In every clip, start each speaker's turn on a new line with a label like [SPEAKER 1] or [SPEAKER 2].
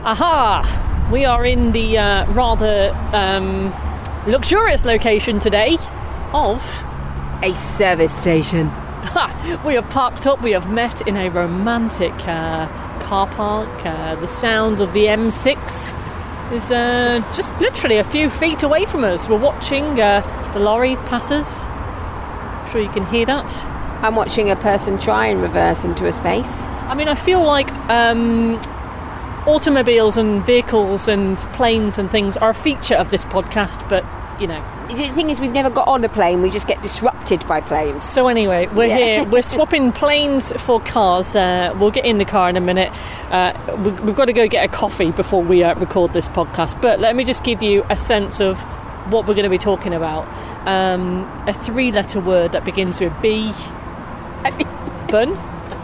[SPEAKER 1] Aha! We are in the rather luxurious location today of
[SPEAKER 2] a service station.
[SPEAKER 1] We have parked up, we have met in a romantic car park. The sound of the M6 is just literally a few feet away from us. We're watching the lorries pass us. I'm sure you can hear that.
[SPEAKER 2] I'm watching a person try and reverse into a space.
[SPEAKER 1] I mean, I feel like automobiles and vehicles and planes and things are a feature of this podcast, but, you know.
[SPEAKER 2] The thing is, we've never got on a plane, we just get disrupted by planes.
[SPEAKER 1] So anyway, we're here, we're swapping planes for cars. We'll get in the car in a minute. We've got to go get a coffee before we record this podcast, but let me just give you a sense of what we're going to be talking about. A 3-letter word that begins with B. Bun.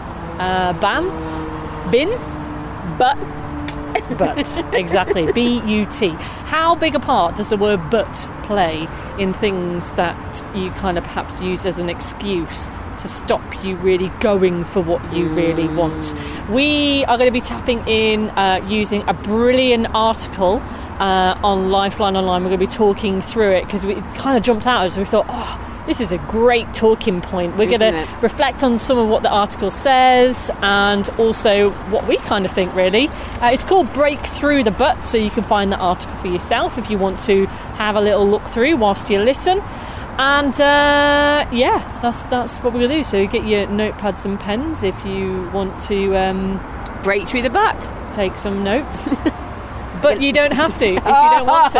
[SPEAKER 1] Bam. Bin. But. Exactly. B-U-T. How big a part does the word but play in things that you kind of perhaps use as an excuse to stop you really going for what you really want? We are going to be tapping in using a brilliant article on Lifeline Online. We're going to be talking through it because it kind of jumped out as we thought, this is a great talking point. We're going to reflect on some of what the article says and also what we kind of think, really. It's called Break Through the But, so you can find the article for yourself if you want to have a little look through whilst you listen. And, that's what we're going to do. So get your notepads and pens if you want to...
[SPEAKER 2] break through the butt.
[SPEAKER 1] Take some notes. But you don't have to if you don't want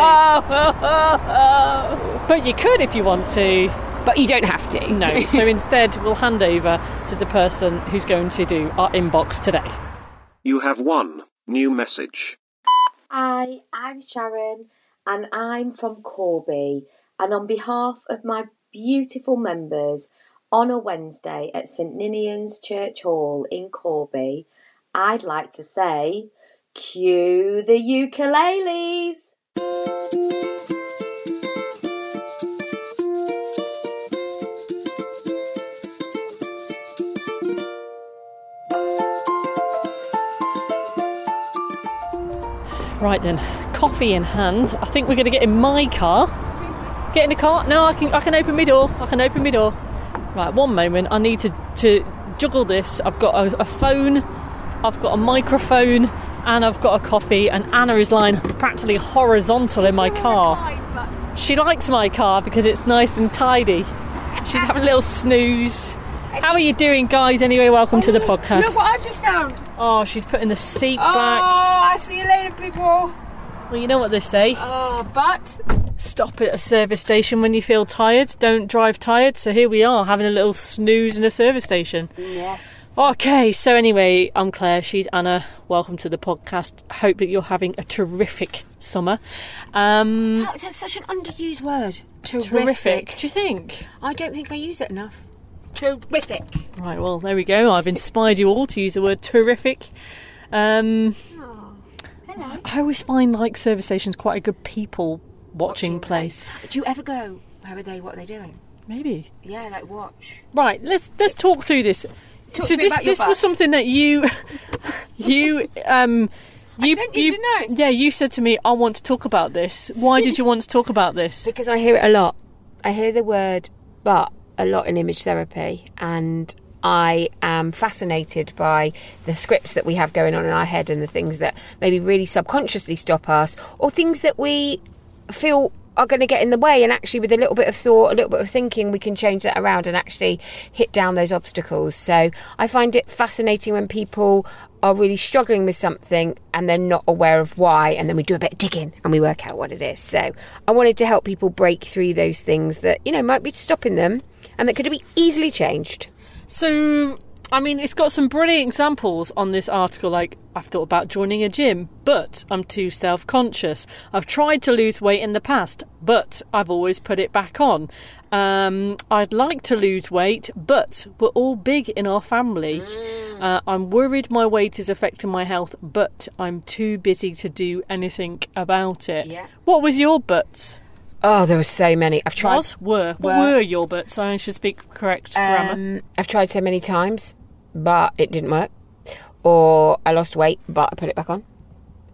[SPEAKER 1] to. But you could if you want to.
[SPEAKER 2] But you don't have to.
[SPEAKER 1] No, so instead we'll hand over to the person who's going to do our inbox today.
[SPEAKER 3] You have one new message.
[SPEAKER 4] Hi, I'm Sharon and I'm from Corby, and on behalf of my beautiful members on a Wednesday at St Ninian's Church Hall in Corby, I'd like to say, cue the ukuleles!
[SPEAKER 1] Right then, coffee in hand. I think we're going to get in my car. Get in the car? No, I can open my door. Right, one moment. I need to juggle this. I've got a phone, I've got a microphone, and I've got a coffee, and Anna is lying practically horizontal in my car. She likes my car because it's nice and tidy. She's having a little snooze. How are you doing, guys? Anyway, welcome to the podcast.
[SPEAKER 5] Look what I've just found.
[SPEAKER 1] Oh, she's putting the seat back.
[SPEAKER 5] Oh, I'll see you later, people.
[SPEAKER 1] Well, you know what they say.
[SPEAKER 5] But
[SPEAKER 1] Stop at a service station when you feel tired. Don't drive tired. So here we are, having a little snooze in a service station.
[SPEAKER 5] yes.
[SPEAKER 1] Okay, so anyway, I'm Claire, she's Anna. Welcome to the podcast. Hope that you're having a terrific summer.
[SPEAKER 5] That's such an underused word. Terrific.
[SPEAKER 1] Do you think?
[SPEAKER 5] I don't think I use it enough. Terrific.
[SPEAKER 1] Right, well, there we go. I've inspired you all to use the word terrific.
[SPEAKER 5] Hello.
[SPEAKER 1] I always find, like, service stations quite a good people watching place.
[SPEAKER 5] Do you ever go, where are they, what are they doing?
[SPEAKER 1] Maybe.
[SPEAKER 5] Yeah, like watch.
[SPEAKER 1] Right, let's talk through this.
[SPEAKER 5] Talk to me about your
[SPEAKER 1] this was
[SPEAKER 5] bus.
[SPEAKER 1] something that you
[SPEAKER 5] I sent you, didn't I?
[SPEAKER 1] Yeah, you said to me, I want to talk about this. Why did you want to talk about this?
[SPEAKER 2] Because I hear it a lot. I hear the word but a lot in image therapy, and I am fascinated by the scripts that we have going on in our head and the things that maybe really subconsciously stop us, or things that we feel are going to get in the way, and actually with a little bit of thought, a little bit of thinking, we can change that around and actually hit down those obstacles. So I find it fascinating when people are really struggling with something and they're not aware of why, and then we do a bit of digging and we work out what it is. So I wanted to help people break through those things that, you know, might be stopping them and that could be easily changed.
[SPEAKER 1] So, I mean, it's got some brilliant examples on this article, like, I've thought about joining a gym, but I'm too self-conscious. I've tried to lose weight in the past, but I've always put it back on. I'd like to lose weight, but we're all big in our family. I'm worried my weight is affecting my health, but I'm too busy to do anything about it.
[SPEAKER 2] Yeah.
[SPEAKER 1] What was your buts?
[SPEAKER 2] Oh, there were so many. I've tried.
[SPEAKER 1] What were your buts? I should speak correct grammar.
[SPEAKER 2] I've tried so many times, but it didn't work. Or I lost weight, but I put it back on.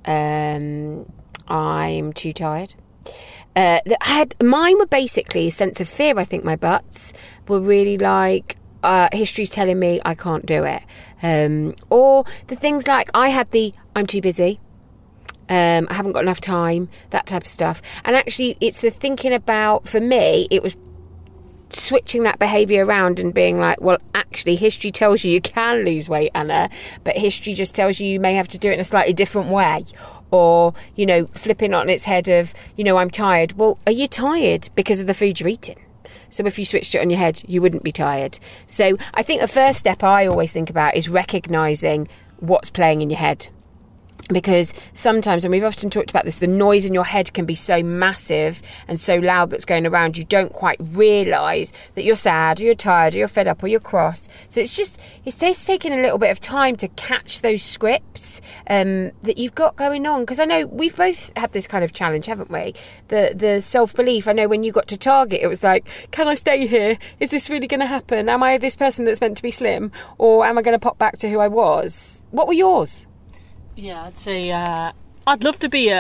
[SPEAKER 2] I'm too tired. Mine were basically a sense of fear. I think my butts were really like, history's telling me I can't do it. Or the things like I'm too busy. I haven't got enough time, that type of stuff. And actually, it's the thinking about, for me, it was switching that behaviour around and being like, well, actually, history tells you can lose weight, Anna, but history just tells you may have to do it in a slightly different way. Or, flipping on its head of, I'm tired. Well, are you tired because of the food you're eating? So if you switched it on your head, you wouldn't be tired. So I think the first step I always think about is recognising what's playing in your head. Because sometimes, and we've often talked about this, the noise in your head can be so massive and so loud that's going around, you don't quite realise that you're sad, or you're tired, or you're fed up, or you're cross. So it's taking a little bit of time to catch those scripts that you've got going on. Because I know we've both had this kind of challenge, haven't we? The self-belief. I know when you got to Target, it was like, can I stay here? Is this really going to happen? Am I this person that's meant to be slim? Or am I going to pop back to who I was? What were yours?
[SPEAKER 1] Yeah, I'd say I'd love to be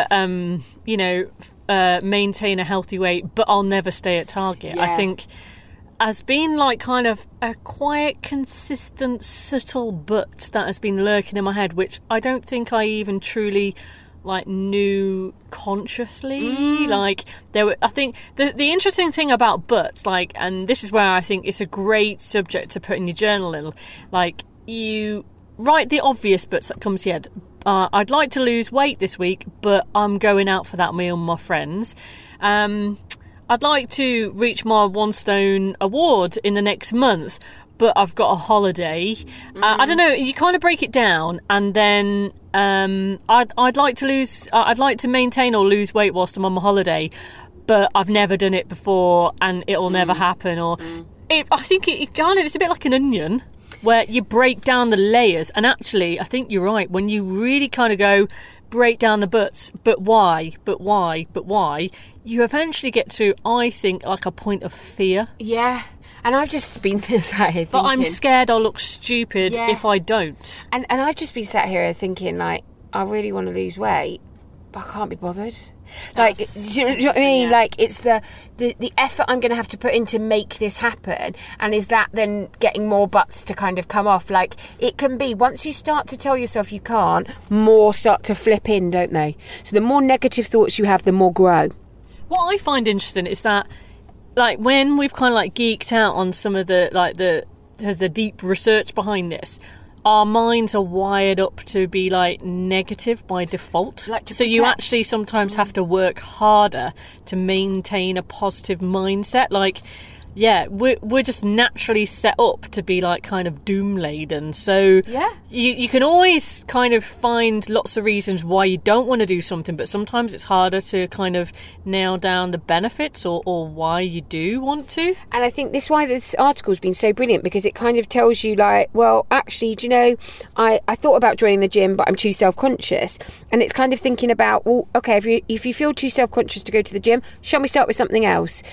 [SPEAKER 1] maintain a healthy weight, but I'll never stay at Target.
[SPEAKER 2] Yeah.
[SPEAKER 1] I think as being like kind of a quiet, consistent, subtle but that has been lurking in my head, which I don't think I even truly knew consciously. I think the interesting thing about butts, and this is where I think it's a great subject to put in your journal in, you write the obvious butts that comes to your head. I'd like to lose weight this week, but I'm going out for that meal with my friends. I'd like to reach my 1 stone award in the next month, but I've got a holiday. I don't know. You kind of break it down, and then I'd like to maintain or lose weight whilst I'm on my holiday, but I've never done it before, and it'll never happen. Or I think it's a bit like an onion, where you break down the layers. And actually, I think you're right. When you really kind of go, break down the butts, but why, you eventually get to, I think, like a point of fear.
[SPEAKER 2] Yeah. And I've just been sat here thinking...
[SPEAKER 1] But I'm scared I'll look stupid if I don't.
[SPEAKER 2] And I've just been sat here thinking, I really want to lose weight, but I can't be bothered. Do you know what I mean?
[SPEAKER 1] Yeah.
[SPEAKER 2] It's the effort I'm going to have to put in to make this happen, and is that then getting more butts to kind of come off? It can be, once you start to tell yourself you can't, more start to flip in, don't they? So the more negative thoughts you have, the more grow.
[SPEAKER 1] What I find interesting is that, when we've kind of geeked out on some of the deep research behind this, our minds are wired up to be negative by default. So you actually sometimes have to work harder to maintain a positive mindset. We're just naturally set up to be kind of doom laden. So you can always kind of find lots of reasons why you don't want to do something, but sometimes it's harder to kind of nail down the benefits or why you do want to.
[SPEAKER 2] And I think this is why this article's been so brilliant, because it kind of tells you well, actually, do you know, I thought about joining the gym, but I'm too self-conscious. And it's kind of thinking about, well, okay, if you feel too self-conscious to go to the gym, shall we start with something else?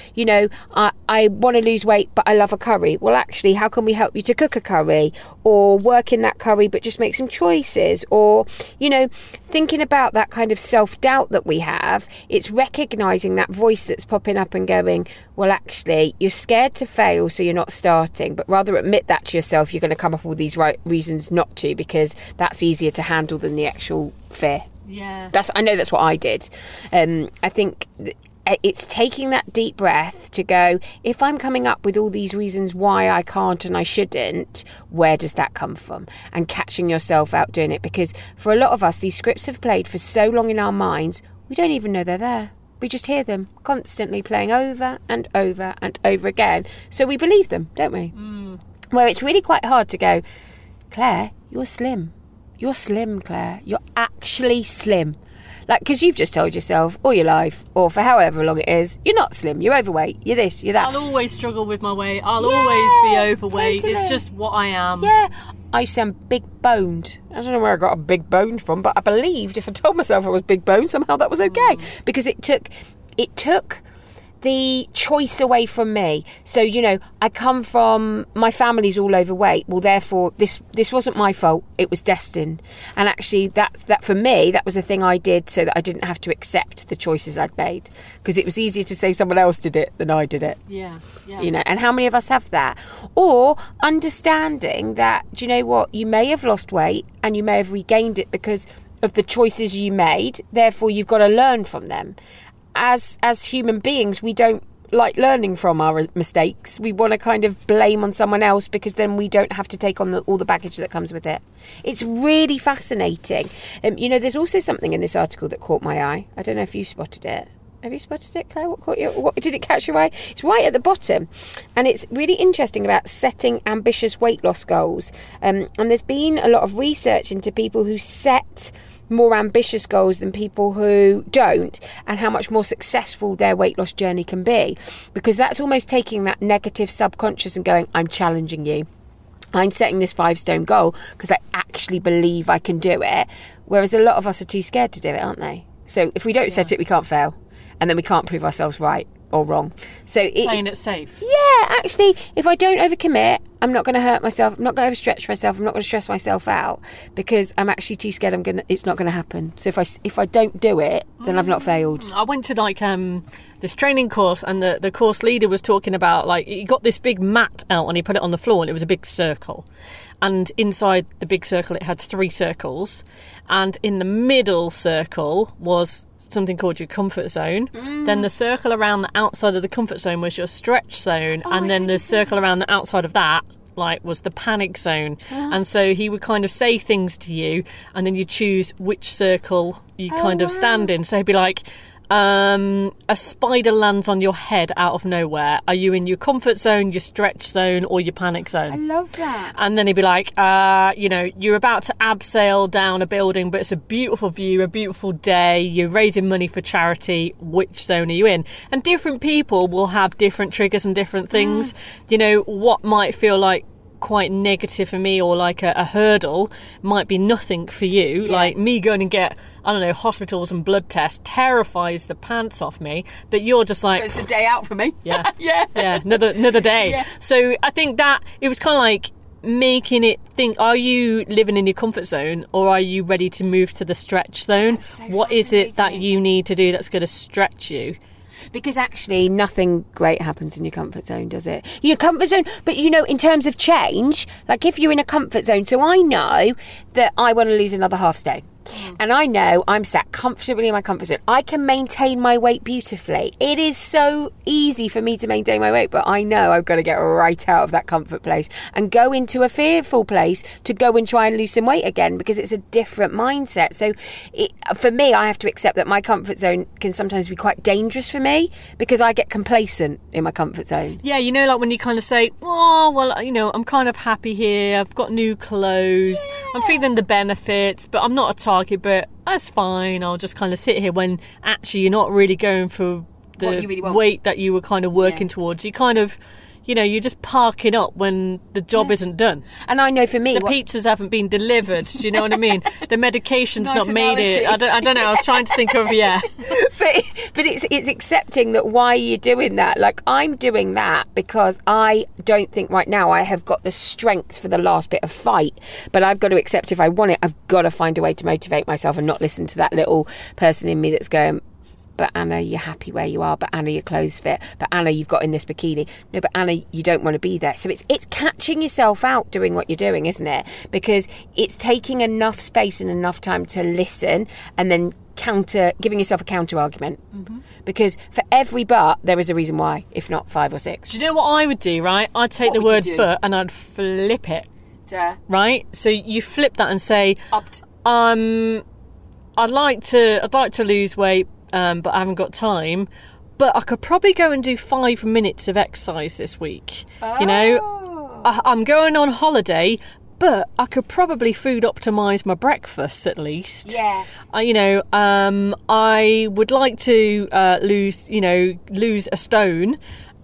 [SPEAKER 2] I want to lose weight, but I love a curry. Well, actually, how can we help you to cook a curry, or work in that curry but just make some choices? Or thinking about that kind of self-doubt that we have, it's recognizing that voice that's popping up and going, well, actually, you're scared to fail, so you're not starting, but rather admit that to yourself. You're going to come up with all these right reasons not to, because that's easier to handle than the actual fear. I know that's what I did. I think it's taking that deep breath to go, if I'm coming up with all these reasons why I can't and I shouldn't, where does that come from? And catching yourself out doing it. Because for a lot of us, these scripts have played for so long in our minds, we don't even know they're there. We just hear them constantly playing over and over and over again. So we believe them, don't we? Where it's really quite hard to go, Claire, you're slim. You're slim, Claire. You're actually slim. Because you've just told yourself all your life, or for however long it is, you're not slim, you're overweight, you're this, you're that.
[SPEAKER 1] I'll always struggle with my weight. I'll always be overweight. Totally. It's just what I am.
[SPEAKER 2] Yeah. I used to sound big boned. I don't know where I got a big bone from, but I believed if I told myself I was big boned, somehow that was okay. Because it took the choice away from me. So, you know, I come from, my family's all overweight. Well, therefore, this wasn't my fault. It was destined. And actually, that for me, that was a thing I did so that I didn't have to accept the choices I'd made. Because it was easier to say someone else did it than I did it.
[SPEAKER 1] Yeah.
[SPEAKER 2] You know, and how many of us have that? Or understanding that, do you know what? You may have lost weight and you may have regained it because of the choices you made. Therefore, you've got to learn from them. As human beings, we don't like learning from our mistakes. We want to kind of blame on someone else because then we don't have to take on all the baggage that comes with it. It's really fascinating. You know, there's also something in this article that caught my eye. I don't know if you spotted it. Have you spotted it, Claire? What did it catch your eye? It's right at the bottom. And it's really interesting about setting ambitious weight loss goals. And there's been a lot of research into people who set more ambitious goals than people who don't, and how much more successful their weight loss journey can be, because that's almost taking that negative subconscious and going, I'm challenging you, I'm setting this 5-stone goal because I actually believe I can do it, whereas a lot of us are too scared to do it, aren't they? So if we don't set it, we can't fail, and then we can't prove ourselves right or wrong. So
[SPEAKER 1] playing it safe.
[SPEAKER 2] Yeah, actually, if I don't overcommit, I'm not going to hurt myself. I'm not going to overstretch myself. I'm not going to stress myself out because I'm actually too scared. It's not going to happen. So if I don't do it, then I've not failed.
[SPEAKER 1] I went to this training course, and the course leader was talking about, like, he got this big mat out and he put it on the floor, and it was a big circle. And inside the big circle, it had 3 circles, and in the middle circle was something called your comfort zone. Then the circle around the outside of the comfort zone was your stretch zone, and then the circle around the outside of that was the panic zone. And so he would kind of say things to you, and then you choose which circle you kind of stand in. So he'd be like, a spider lands on your head out of nowhere. Are you in your comfort zone, your stretch zone, or your panic zone?
[SPEAKER 2] I love that.
[SPEAKER 1] And then he'd be like, you know, you're about to abseil down a building, but it's a beautiful view, a beautiful day. You're raising money for charity. Which zone are you in? And different people will have different triggers and different things. You know, what might feel like quite negative for me, or like a hurdle, might be nothing for you. Like me going and get, I don't know, hospitals and blood tests terrifies the pants off me, but you're just like,
[SPEAKER 2] it's a day out for me.
[SPEAKER 1] yeah
[SPEAKER 2] yeah,
[SPEAKER 1] another day.
[SPEAKER 2] Yeah.
[SPEAKER 1] So I think that it was kind of like making it think, are you living in your comfort zone, or are you ready to move to the stretch zone?
[SPEAKER 2] So
[SPEAKER 1] what is it that you need to do that's going to stretch you?
[SPEAKER 2] Because actually nothing great happens in your comfort zone, does it? Your comfort zone, but you know, in terms of change, like if you're in a comfort zone, so I know that I want to lose another half stone. And I know I'm sat comfortably in my comfort zone. I can maintain my weight beautifully. It is so easy for me to maintain my weight, but I know I've got to get right out of that comfort place and go into a fearful place to go and try and lose some weight again, because it's a different mindset. So for me, I have to accept that my comfort zone can sometimes be quite dangerous for me because I get complacent in my comfort zone.
[SPEAKER 1] Yeah, you know, like when you kind of say, oh, well, you know, I'm kind of happy here. I've got new clothes. I'm feeling the benefits, but I'm not a target, but that's fine. I'll just kind of sit here, when actually you're not really going for the
[SPEAKER 2] really
[SPEAKER 1] weight that you were kind of working towards. You kind of, you know, you're just parking up when the job isn't done.
[SPEAKER 2] And I know for me,
[SPEAKER 1] the pizzas haven't been delivered. Do you know what I mean? The medication's not made it. I don't know. I was trying to think of
[SPEAKER 2] but it's accepting that why you're doing that. Like, I'm doing that because I don't think right now I have got the strength for the last bit of fight. But I've got to accept, if I want it, I've got to find a way to motivate myself and not listen to that little person in me that's going, but Anna, you're happy where you are. But Anna, your clothes fit. But Anna, you've got in this bikini. No, but Anna, you don't want to be there. So it's catching yourself out doing what you're doing, isn't it? Because it's taking enough space and enough time to listen, and then giving yourself a counter argument. Because for every but, there is a reason why, if not 5 or 6.
[SPEAKER 1] Do you know what I would do, right? I'd take the word but and I'd flip it. Right? So you flip that and say, I'd like to lose weight, but I haven't got time. But I could probably go and do 5 minutes of exercise this week. You know, I'm going on holiday, but I could probably food optimise my breakfast at least.
[SPEAKER 2] Yeah.
[SPEAKER 1] You know, I would like to lose a stone,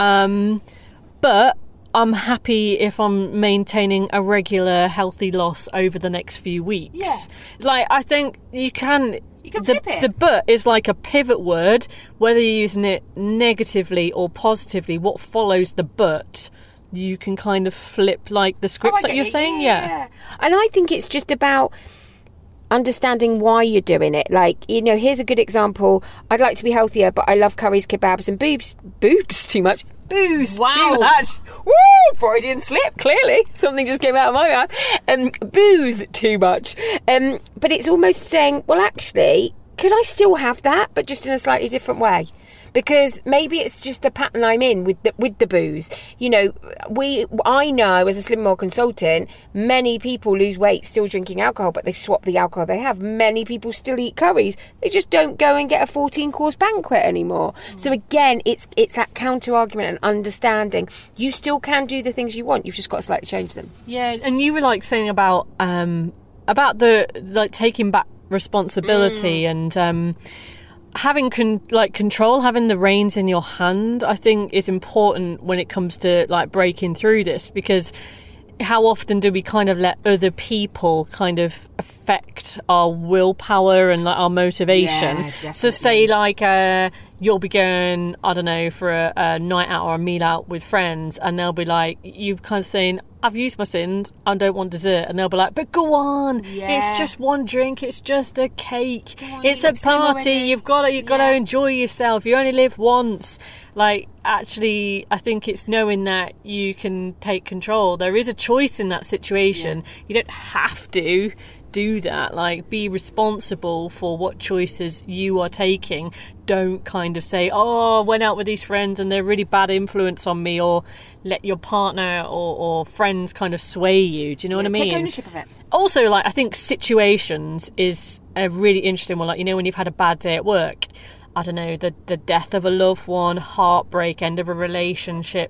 [SPEAKER 1] but I'm happy if I'm maintaining a regular healthy loss over the next few weeks.
[SPEAKER 2] Yeah.
[SPEAKER 1] Like, I think you can
[SPEAKER 2] You can flip it.
[SPEAKER 1] The but is like a pivot word, whether you're using it negatively or positively. What follows the but, you can kind of flip like the script that you're saying. Yeah.
[SPEAKER 2] And I think it's just about understanding why you're doing it. Like, here's a good example. I'd like to be healthier, but I love curries, kebabs and boobs too much. Booze too much. Woo! Freudian slip, clearly. Something just came out of my mouth. Booze too much. But it's almost saying, well, actually, could I still have that, but just in a slightly different way? Because maybe it's just the pattern I'm in with the booze. I know as a Slimming World consultant, many people lose weight still drinking alcohol, but they swap the alcohol they have. Many people still eat curries. They just don't go and get a 14-course banquet anymore. So again, it's that counter-argument and understanding. You still can do the things you want. You've just got to slightly change them.
[SPEAKER 1] Yeah, and you were saying about the taking back responsibility and having control, having the reins in your hand, I think is important when it comes to breaking through this, because how often do we kind of let other people kind of affect our willpower and our motivation?
[SPEAKER 2] Yeah,
[SPEAKER 1] so say you'll be going, I don't know, for a night out or a meal out with friends, and they'll be like, you kind of saying, I've used my sins, I don't want dessert, and they'll be like, but go on, it's just one drink, it's just a cake, it's a party, you've got to enjoy yourself, you only live once. Actually, I think it's knowing that you can take control. There is a choice in that situation. You don't have to do that. Be responsible for what choices you are taking. Don't kind of say, I went out with these friends and they're really bad influence on me, or let your partner or friends kind of sway you. Do you know what I mean?
[SPEAKER 2] Take ownership of it.
[SPEAKER 1] Also, I think situations is a really interesting one. When you've had a bad day at work, I don't know, the death of a loved one, heartbreak, end of a relationship,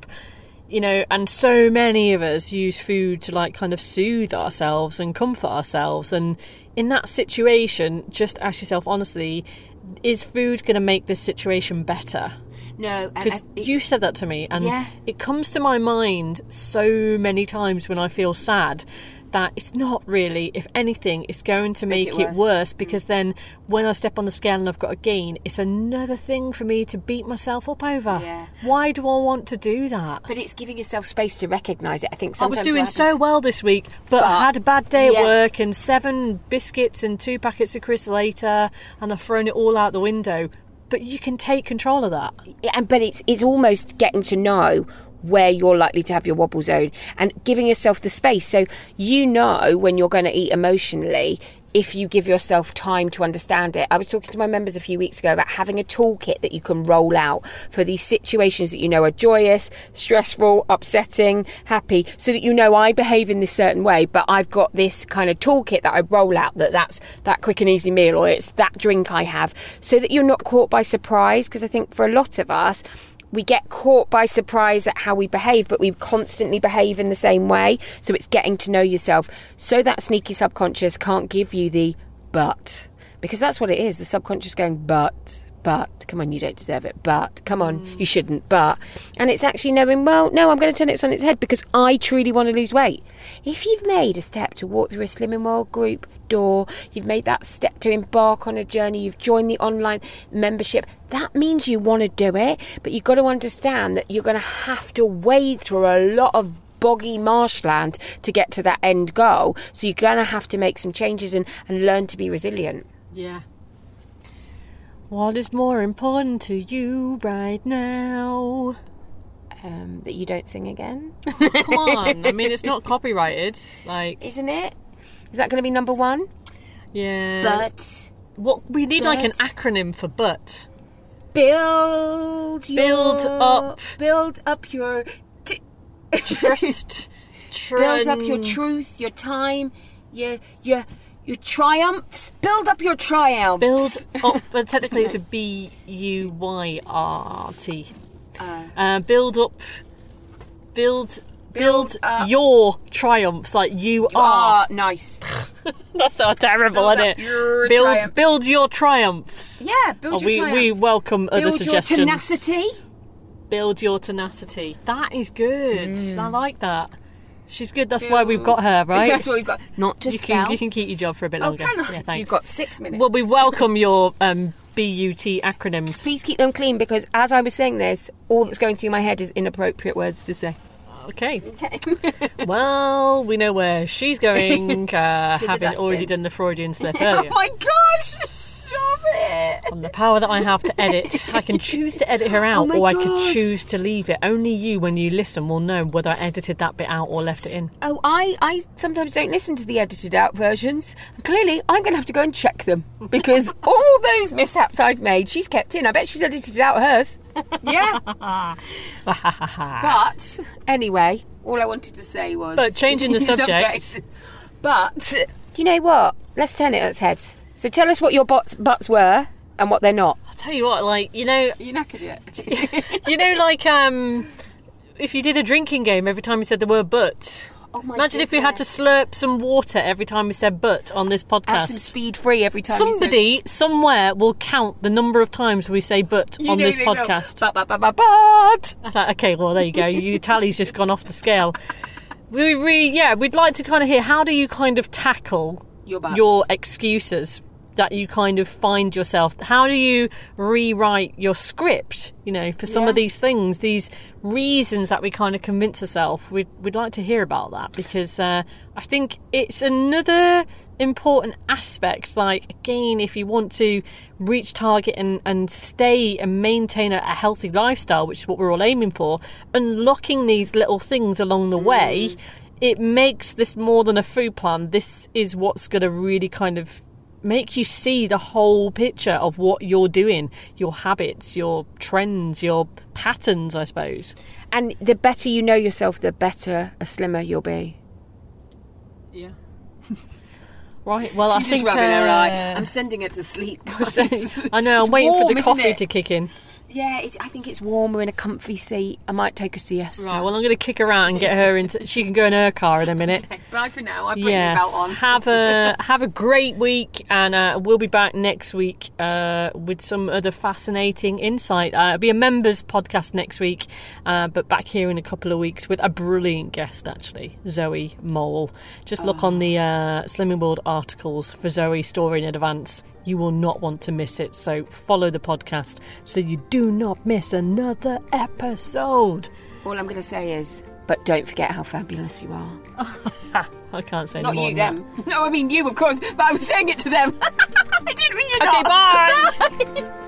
[SPEAKER 1] and so many of us use food to kind of soothe ourselves and comfort ourselves. And in that situation, just ask yourself honestly, is food going to make this situation better?
[SPEAKER 2] No,
[SPEAKER 1] because you said that to me, and it comes to my mind so many times when I feel sad, that it's not really, if anything, it's going to make it worse, because then when I step on the scale and I've got a gain, it's another thing for me to beat myself up over.
[SPEAKER 2] Yeah.
[SPEAKER 1] Why do I want to do that?
[SPEAKER 2] But it's giving yourself space to recognise it. I think sometimes
[SPEAKER 1] I was doing so well this week, but I had a bad day at work, and 7 biscuits and 2 packets of Crisp later, and I've thrown it all out the window. But you can take control of that.
[SPEAKER 2] Yeah, but it's almost getting to know where you're likely to have your wobble zone and giving yourself the space, so when you're going to eat emotionally, if you give yourself time to understand it. I was talking to my members a few weeks ago about having a toolkit that you can roll out for these situations that are joyous, stressful, upsetting, happy, so that I behave in this certain way, but I've got this kind of toolkit that I roll out, that's that quick and easy meal, or it's that drink I have, so that you're not caught by surprise. Because I think for a lot of us, we get caught by surprise at how we behave, but we constantly behave in the same way. So it's getting to know yourself, so that sneaky subconscious can't give you the but. Because that's what it is, the subconscious going, but, come on, you don't deserve it, but, come on, you shouldn't, but. And it's actually knowing, well, no, I'm going to turn it on its head because I truly want to lose weight. If you've made a step to walk through a Slimming World group door, you've made that step to embark on a journey, you've joined the online membership, that means you want to do it, but you've got to understand that you're going to have to wade through a lot of boggy marshland to get to that end goal. So you're going to have to make some changes and learn to be resilient.
[SPEAKER 1] Yeah. What is more important to you right now?
[SPEAKER 2] That you don't sing again.
[SPEAKER 1] Come on. I mean, it's not copyrighted.
[SPEAKER 2] Isn't it? Is that going to be number 1?
[SPEAKER 1] Yeah.
[SPEAKER 2] But
[SPEAKER 1] what we need an acronym for but.
[SPEAKER 2] Build up your
[SPEAKER 1] trust.
[SPEAKER 2] Build up your truth, your time, your triumphs. Build up your triumphs.
[SPEAKER 1] Build up, but technically it's a BUYRT. Build your triumphs, you are.
[SPEAKER 2] Nice.
[SPEAKER 1] That's so terrible, isn't it? Build your triumphs.
[SPEAKER 2] Yeah, build your triumphs.
[SPEAKER 1] We welcome other suggestions.
[SPEAKER 2] Build your tenacity.
[SPEAKER 1] Build your tenacity. That is good. I like that. She's good. That's why we've got her, right?
[SPEAKER 2] That's what we've got. Not to spell.
[SPEAKER 1] You can keep your job for a bit longer.
[SPEAKER 2] Can I?
[SPEAKER 1] Yeah, thanks.
[SPEAKER 2] You've got 6 minutes.
[SPEAKER 1] Well, we welcome your BUT acronyms.
[SPEAKER 2] Please keep them clean, because as I was saying this, all that's going through my head is inappropriate words to say.
[SPEAKER 1] Okay. Well, we know where she's going, having already done the Freudian slip earlier.
[SPEAKER 2] Oh my gosh! Stop it!
[SPEAKER 1] On the power that I have to edit, I can choose to edit her out, or I could choose to leave it. Only you, when you listen, will know whether I edited that bit out or left it in.
[SPEAKER 2] Oh, I sometimes don't listen to the edited out versions. Clearly, I'm going to have to go and check them, because all those mishaps I've made, she's kept in. I bet she's edited out hers. Yeah. But anyway, all I wanted to say was...
[SPEAKER 1] But changing the subject.
[SPEAKER 2] But, you know what? Let's turn it on its head. So tell us what your butts were and what they're not.
[SPEAKER 1] I'll tell you what, like, you know...
[SPEAKER 2] Are you knackered yet?
[SPEAKER 1] You know, like, if you did a drinking game every time you said the word but...
[SPEAKER 2] Oh my
[SPEAKER 1] Imagine if we had to slurp some water every time we said but on this podcast.
[SPEAKER 2] Have some speed free every time
[SPEAKER 1] Somebody somewhere will count the number of times we say but on this podcast.
[SPEAKER 2] But.
[SPEAKER 1] Okay, well, there you go. Your tally's just gone off the scale. We'd like to kind of hear, how do you kind of tackle your excuses that you kind of find yourself? How do you rewrite your script, you know, for some of these things, these reasons that we kind of convince ourselves? We'd like to hear about that, because I think it's another important aspect. Like, again, if you want to reach target and stay and maintain a healthy lifestyle, which is what we're all aiming for, unlocking these little things along the way, it makes this more than a food plan. This is what's going to really kind of make you see the whole picture of what you're doing, your habits, your trends, your patterns, I suppose.
[SPEAKER 2] And the better you know yourself, the better a slimmer you'll be.
[SPEAKER 1] Yeah. Right, well,
[SPEAKER 2] She's
[SPEAKER 1] I think...
[SPEAKER 2] just rubbing her eye. I'm sending her to sleep.
[SPEAKER 1] I know, I'm waiting for the coffee to kick in.
[SPEAKER 2] Yeah, I think it's warm. We're in a comfy seat. I might take a siesta.
[SPEAKER 1] Right, well, I'm going to kick her out and get her into... She can go in her car in a minute.
[SPEAKER 2] Okay, bye for now. I'll put your belt on.
[SPEAKER 1] Have a great week, and we'll be back next week with some other fascinating insight. It'll be a members podcast next week, but back here in a couple of weeks with a brilliant guest, actually, Zoe Mole. Just look on the Slimming World articles for Zoe's story in advance. You will not want to miss it, so follow the podcast so you do not miss another episode.
[SPEAKER 2] All I'm going to say is, but don't forget how fabulous you are.
[SPEAKER 1] I can't say
[SPEAKER 2] not
[SPEAKER 1] any more
[SPEAKER 2] you,
[SPEAKER 1] than
[SPEAKER 2] them. No, I mean you, of course, but I was saying it to them. I didn't mean you.
[SPEAKER 1] Okay,
[SPEAKER 2] not.
[SPEAKER 1] bye.